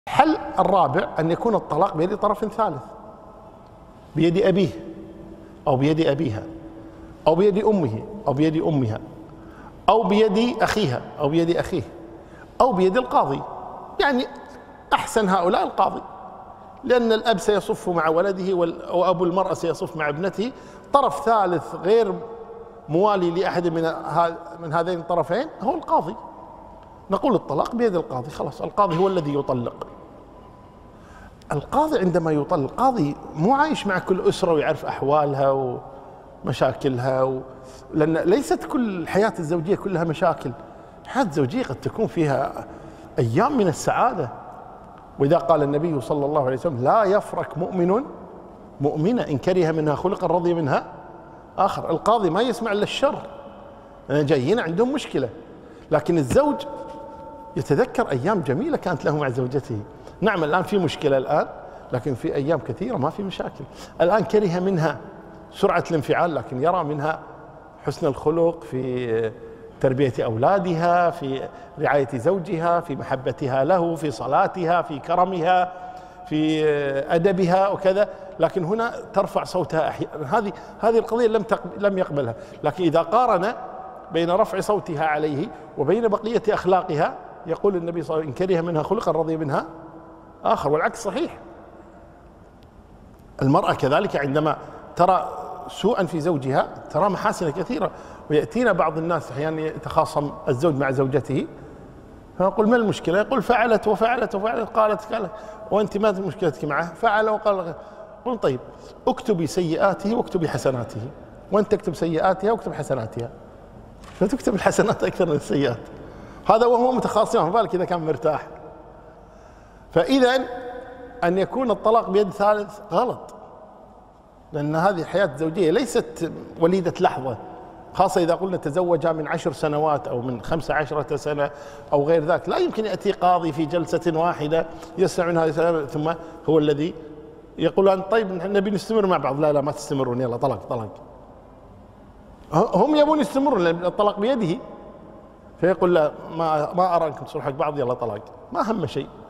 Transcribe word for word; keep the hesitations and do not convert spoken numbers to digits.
الحل الرابع أن يكون الطلاق بيد طرف ثالث، بيد أبيه أو بيد أبيها أو بيد أمه أو بيد أمها أو بيد أخيها أو بيد أخيه أو بيد القاضي. يعني أحسن هؤلاء القاضي، لأن الأب سيصف مع ولده وأبو المرأة سيصف مع ابنته. طرف ثالث غير موالي لأحد من من هذين الطرفين هو القاضي. نقول الطلاق بيد القاضي، خلاص القاضي هو الذي يطلق. القاضي عندما يطلق، قاضي مو عايش مع كل أسرة ويعرف أحوالها ومشاكلها و... لأن ليست كل الحياة الزوجية كلها مشاكل. الحياة الزوجية قد تكون فيها أيام من السعادة. وإذا قال النبي صلى الله عليه وسلم: لا يفرق مؤمن مؤمنة إن كره منها خلقا رضي منها آخر. القاضي ما يسمع إلا الشر، يعني جايين عندهم مشكلة، لكن الزوج يتذكر أيام جميلة كانت له مع زوجته. نعم الآن في مشكلة الآن، لكن في أيام كثيرة ما في مشاكل. الآن كره منها سرعة الانفعال، لكن يرى منها حسن الخلق في تربية أولادها، في رعاية زوجها، في محبتها له، في صلاتها، في كرمها، في أدبها وكذا. لكن هنا ترفع صوتها أحيانا. هذه هذه القضية لم لم يقبلها. لكن إذا قارن بين رفع صوتها عليه وبين بقية أخلاقها، يقول النبي صلى الله عليه وسلم: إن كره منها خلقا رضي منها آخر. والعكس صحيح. المرأة كذلك عندما ترى سوءا في زوجها ترى محاسن كثيرة. ويأتينا بعض الناس أحيانا يتخاصم الزوج مع زوجته، فنقول: ما المشكلة؟ يقول: فعلت وفعلت وفعلت، قالت قالت وأنت ما مشكلتك معه؟ فعل وقال. قل: طيب اكتبي سيئاته واكتبي حسناته، وأنت تكتب سيئاتها واكتب حسناتها، فتكتب الحسنات أكثر من السيئات. هذا وهو متخاصم، ما بالك إذا كان مرتاح. فإذا أن يكون الطلاق بيد ثالث غلط، لأن هذه الحياة الزوجية ليست وليدة لحظة، خاصة إذا قلنا تزوجا من عشر سنوات أو من خمس عشرة سنة أو غير ذلك. لا يمكن يأتي قاضي في جلسة واحدة يسمع من هذه ثم هو الذي يقول: أن طيب نبي نستمر مع بعض. لا لا ما تستمرون، يلا طلاق طلاق. هم يبون يستمرون لأن الطلاق بيده، فيقول: لا ما ما أرى أنكم تصلحوا حق بعض، يلا طلاق. ما أهم شيء.